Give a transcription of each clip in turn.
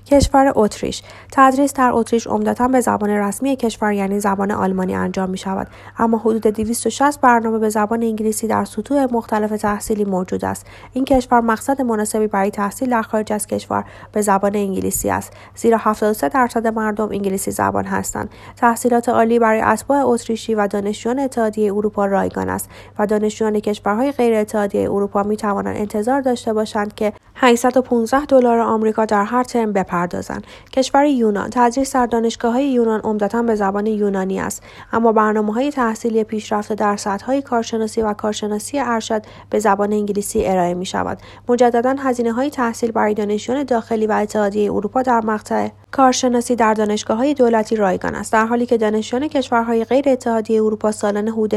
کشور اتریش. تدریس در اتریش عمدتاً به زبان رسمی کشور یعنی زبان آلمانی انجام می شود، اما حدود 260 برنامه به زبان انگلیسی در سطوح مختلف تحصیلی موجود است. این کشور مقصد مناسبی برای تحصیل در خارج از کشور به زبان انگلیسی است، زیرا 73% مردم انگلیسی زبان هستند. تحصیلات عالی برای اتباع اتریشی و دانشجویان اتحادیه اروپا رایگان است و دانشجویان کشورهای غیر اتحادیه اروپا می توانند انتظار داشته باشند که $815 آمریکا در هر ترم بپردازند. کشور یونان. تدریس در دانشگاه‌های یونان عمدتاً به زبان یونانی است، اما برنامه‌های تحصیلی پیشرفته در سطح‌های کارشناسی و کارشناسی ارشد به زبان انگلیسی ارائه می‌شود. مجدداً هزینه‌های تحصیل برای دانشجویان داخلی و اتحادیه اروپا در مقطع کارشناسی در دانشگاه‌های دولتی رایگان است، در حالی که دانشجویان کشورهای غیر اتحادیه اروپا سالانه حدود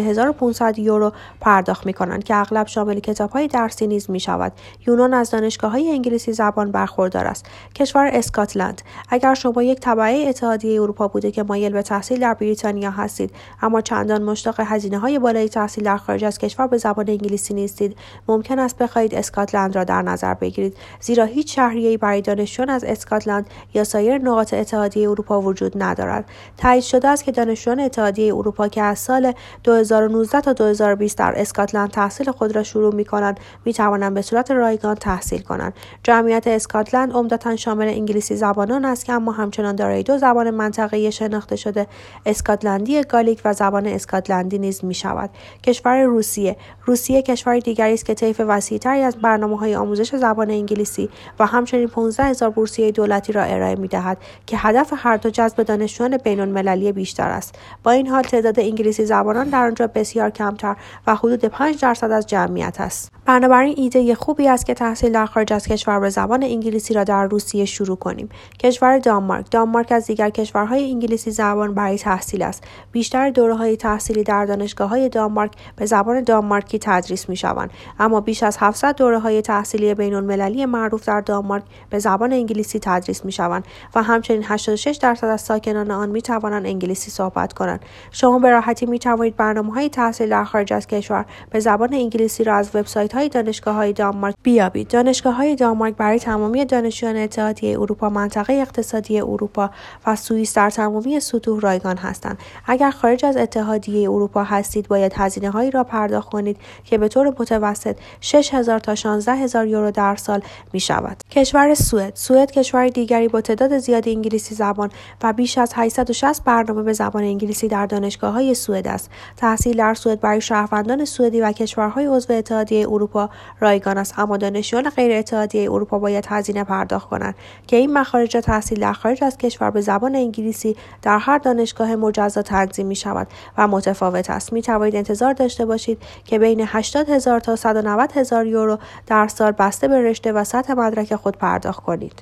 $1500 پرداخت می‌کنند که اغلب شامل کتاب‌های درسی نیز می‌شود. یونان از دانشگاه‌های انگلیسی زبان برخوردار است. کشور اسکاتلند. اگر شما یک تبعه اتحادیه اروپا بوده که مایل به تحصیل در بریتانیا هستید، اما چندان مشتاق هزینه‌های بالای تحصیل در خارج از کشور به زبان انگلیسی نیستید، ممکن است بخواهید اسکاتلند را در نظر بگیرید، زیرا هیچ شهریه‌ای برای دانشجویان از اسکاتلند یا سایر نقاط اتحادیه اروپا وجود ندارد. تایید شده است که دانشجویان اتحادیه اروپا که از سال 2019 تا 2020 در اسکاتلند تحصیل خود را شروع می‌کنند، می‌توانند به صورت رایگان تحصیل کنند. جمعیت اسکاتلند عمدتاً شامل انگلیسی زبانان است که اما همچنان دارای دو زبان منطقه‌ای شناخته شده، اسکاتلندی گالیک و زبان اسکاتلندی نیز می‌شود. کشور روسیه. روسیه کشور دیگری است که طیف وسیع‌تری از برنامه‌های آموزش زبان انگلیسی و همچنین 15,000 بورسیه دولتی را ارائه می‌دهد که هدف هر دو جذب دانشجویان بین‌المللی بیشتر است. با این حال تعداد انگلیسی زبانان در آنجا بسیار کمتر و حدود 5% از جمعیت است. بنابراین ایده خوبی است که تحصیل در خارج از کشور به زبان انگلیسی را در روسیه شروع کنیم. کشور دانمارک. دانمارک از دیگر کشورهای انگلیسی زبان برای تحصیل است. بیشتر دوره‌های تحصیلی در دانشگاه‌های دانمارک به زبان دانمارکی تدریس می‌شوند، اما بیش از 700 دوره‌های تحصیلی بین‌المللی معروف در دانمارک به زبان انگلیسی تدریس می‌شوند و همچنین 86% از ساکنان آن می‌توانند انگلیسی صحبت کنند. شما به راحتی می‌توانید برنامه‌های تحصیل در خارج از کشور به زبان انگلیسی را از وبسایت‌های دانشگاه‌های دانمارک بیابید. دانشگاه‌های دانمارک برای تمامی دانشجویان اتحادیه اروپا، منطقه اقتصادی اروپا و سوئیس در تمامی سطوح رایگان هستند. اگر خارج از اتحادیه اروپا هستید، باید هزینه‌هایی را پرداخت کنید که به طور متوسط 6,000 تا 16,000 یورو در سال می‌شود. کشور سوئد. سوئد کشور دیگری با تعداد زیادی انگلیسی زبان و بیش از 860 برنامه به زبان انگلیسی در دانشگاه‌های سوئد است. تحصیل در سوئد برای شهروندان سوئدی و کشورهای عضو اتحادیه اروپا رایگان است، اما دانشجویان غیر اتحادیه اروپا باید هزینه پرداخت کنند که این مخارج تحصیل در خارج از کشور به زبان انگلیسی در هر دانشگاه مجزا تنظیم می‌شود و متفاوت است. می‌توانید انتظار داشته باشید که بین 80,000 تا 190,000 یورو در سال بسته به رشته و سطح مدرک خود پرداخت کنید.